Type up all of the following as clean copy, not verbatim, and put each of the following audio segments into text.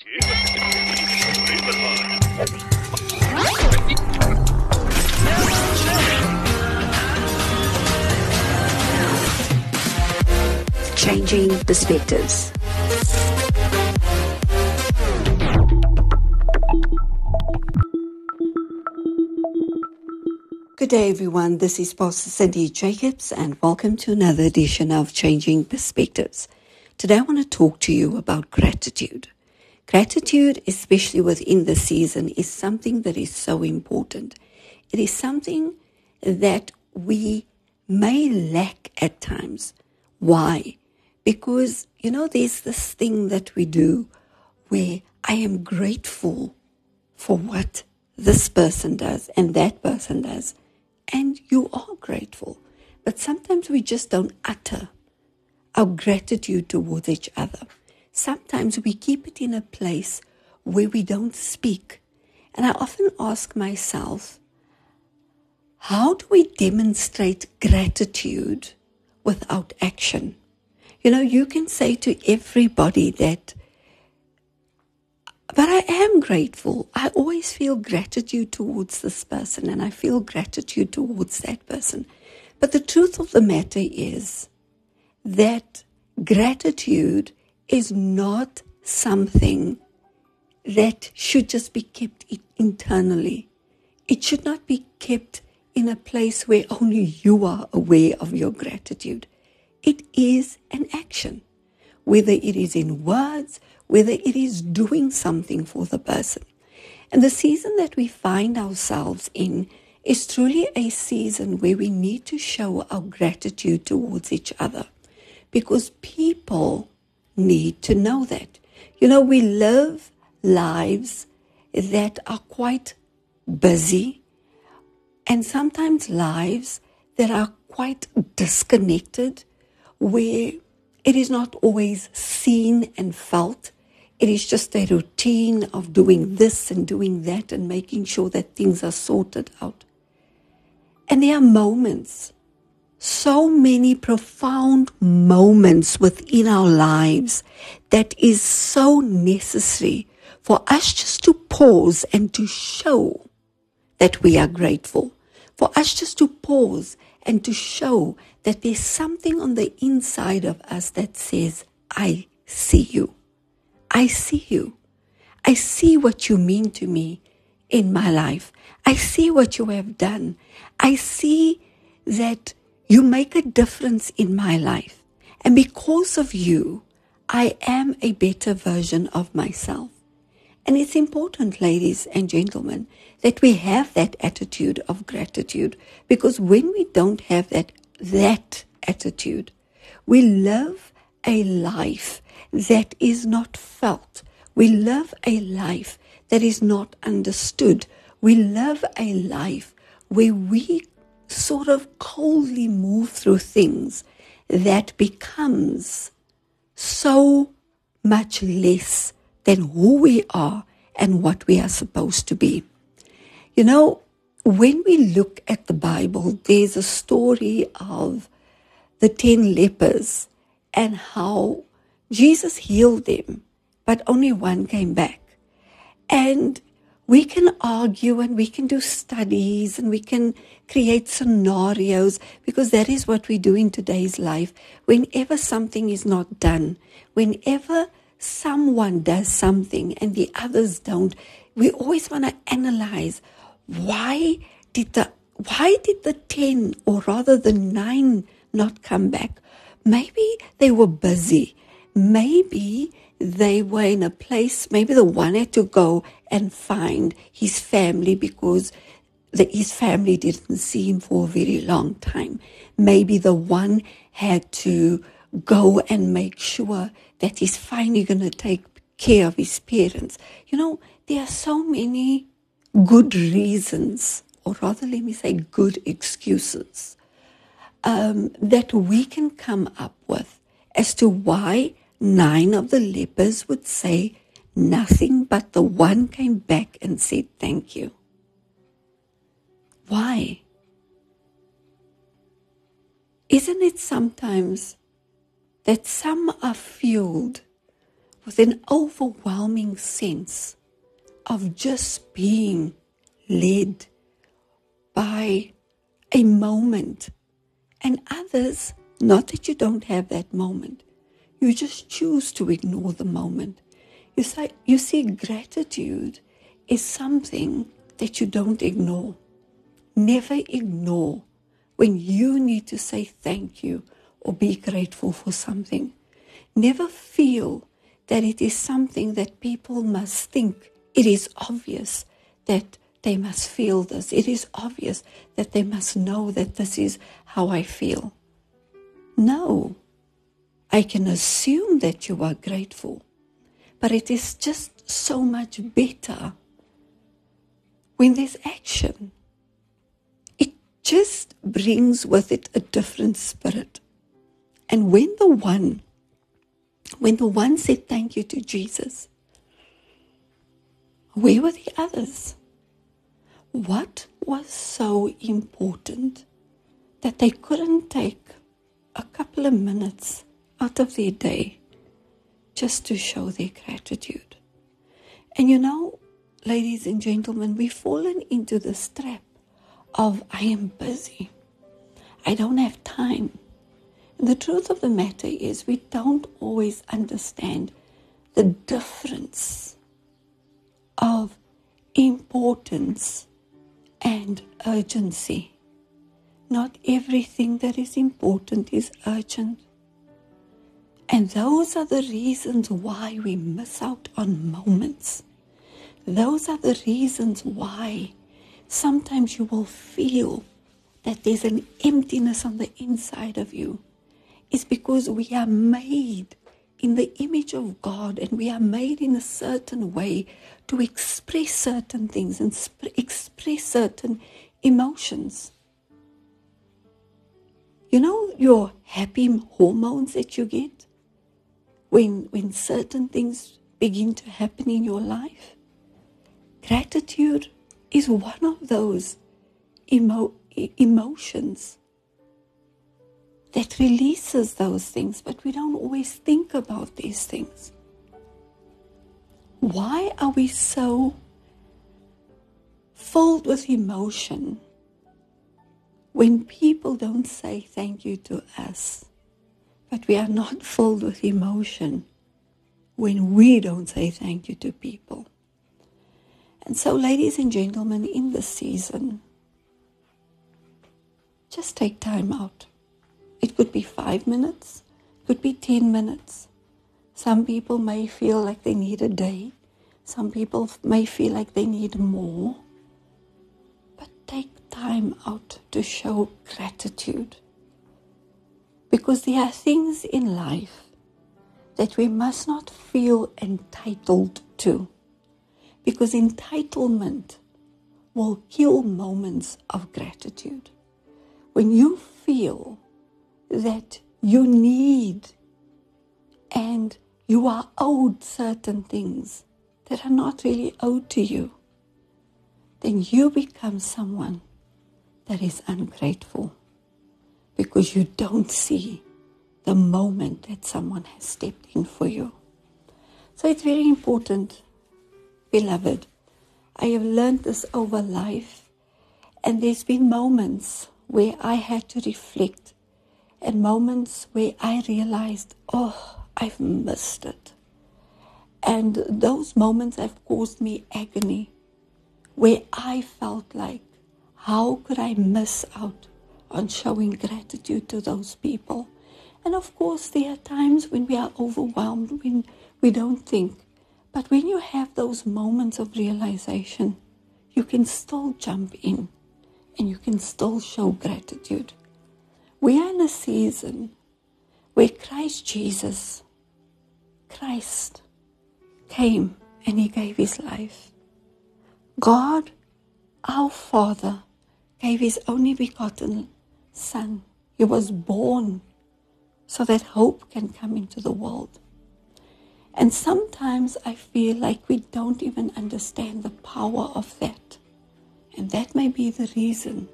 Changing Perspectives. Good day, everyone. This is Pastor Cindy Jacobs, and welcome to another edition of Changing Perspectives. Today, I want to talk to you about gratitude. Gratitude, especially within the season, is something that is so important. It is something that we may lack at times. Why? Because, there's this thing that we do where I am grateful for what this person does and that person does. And you are grateful. But sometimes we just don't utter our gratitude towards each other. Sometimes we keep it in a place where we don't speak. And I often ask myself, how do we demonstrate gratitude without action? You can say to everybody that, but I am grateful. I always feel gratitude towards this person, and I feel gratitude towards that person. But the truth of the matter is that gratitude is not something that should just be kept internally. It should not be kept in a place where only you are aware of your gratitude. It is an action, whether it is in words, whether it is doing something for the person. And the season that we find ourselves in is truly a season where we need to show our gratitude towards each other, because people need to know that. We live lives that are quite busy, and sometimes lives that are quite disconnected, where it is not always seen and felt. It is just a routine of doing this and doing that and making sure that things are sorted out. And there are moments, so many profound moments within our lives that is so necessary for us just to pause and to show that we are grateful. For us just to pause and to show that there's something on the inside of us that says, I see you. I see you. I see what you mean to me in my life. I see what you have done. I see that you make a difference in my life. And because of you, I am a better version of myself. And it's important, ladies and gentlemen, that we have that attitude of gratitude, because when we don't have that attitude, we live a life that is not felt. We live a life that is not understood. We live a life where we sort of coldly move through things that becomes so much less than who we are and what we are supposed to be. When we look at the Bible, there's a story of the 10 lepers and how Jesus healed them, but only one came back. And we can argue and we can do studies and we can create scenarios, because that is what we do in today's life. Whenever something is not done, whenever someone does something and the others don't, we always want to analyze, why did the 10, or rather the 9, not come back? Maybe they were busy. Maybe they were in a place, maybe the one had to go and find his family because his family didn't see him for a very long time. Maybe the one had to go and make sure that he's finally going to take care of his parents. There are so many good reasons, or rather let me say good excuses, that we can come up with as to why 9 of the lepers would say nothing, but the one came back and said thank you. Why? Isn't it sometimes that some are fueled with an overwhelming sense of just being led by a moment. And others, not that you don't have that moment, you just choose to ignore the moment. You see, gratitude is something that you don't ignore. Never ignore when you need to say thank you or be grateful for something. Never feel that it is something that people must think. It is obvious that they must feel this. It is obvious that they must know that this is how I feel. No, I can assume that you are grateful, but it is just so much better when there's action. It just brings with it a different spirit. And when the one said thank you to Jesus, where were the others? What was so important that they couldn't take a couple of minutes out of their day just to show their gratitude? And you know, ladies and gentlemen, we've fallen into this trap of I am busy. I don't have time. And the truth of the matter is we don't always understand the difference of importance and urgency. Not everything that is important is urgent. And those are the reasons why we miss out on moments. Those are the reasons why sometimes you will feel that there's an emptiness on the inside of you. It's because we are made in the image of God, and we are made in a certain way to express certain things and express certain emotions. You know your happy hormones that you get when certain things begin to happen in your life? Gratitude is one of those emotions that releases those things, but we don't always think about these things. Why are we so filled with emotion when people don't say thank you to us, but we are not filled with emotion when we don't say thank you to people? And so, ladies and gentlemen, in this season, just take time out. It could be 5 minutes, could be 10 minutes. Some people may feel like they need a day. Some people may feel like they need more. But take time out to show gratitude. Because there are things in life that we must not feel entitled to. Because entitlement will kill moments of gratitude. When you feel that you need and you are owed certain things that are not really owed to you, then you become someone that is ungrateful because you don't see the moment that someone has stepped in for you. So it's very important, beloved. I have learned this over life, and there's been moments where I had to reflect, and moments where I realized, oh, I've missed it. And those moments have caused me agony, where I felt like, how could I miss out on showing gratitude to those people? And of course, there are times when we are overwhelmed, when we don't think. But when you have those moments of realization, you can still jump in and you can still show gratitude. We are in a season where Christ came and he gave his life. God, our Father, gave his only begotten Son. He was born so that hope can come into the world. And sometimes I feel like we don't even understand the power of that. And that may be the reason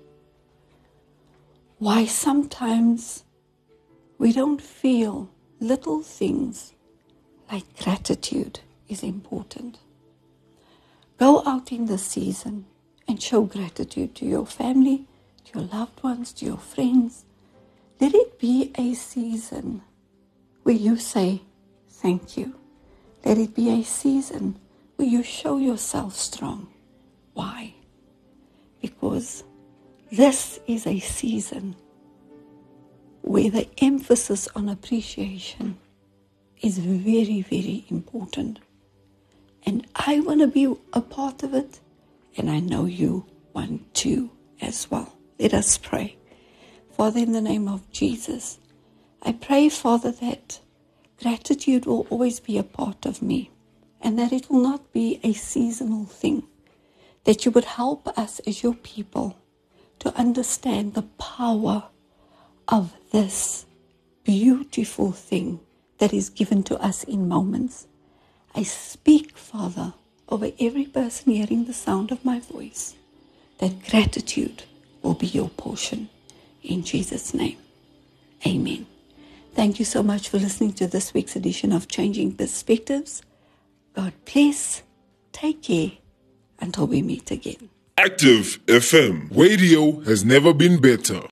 why sometimes we don't feel little things like gratitude is important. Go out in this season and show gratitude to your family, to your loved ones, to your friends. Let it be a season where you say thank you. Let it be a season where you show yourself strong. Why? Because this is a season where the emphasis on appreciation is very, very important. And I want to be a part of it, and I know you want to as well. Let us pray. Father, in the name of Jesus, I pray, Father, that gratitude will always be a part of me, and that it will not be a seasonal thing, that you would help us as your people to understand the power of this beautiful thing that is given to us in moments. I speak, Father, over every person hearing the sound of my voice, that gratitude will be your portion. In Jesus' name, amen. Thank you so much for listening to this week's edition of Changing Perspectives. God bless. Take care until we meet again. Active FM. Radio has never been better.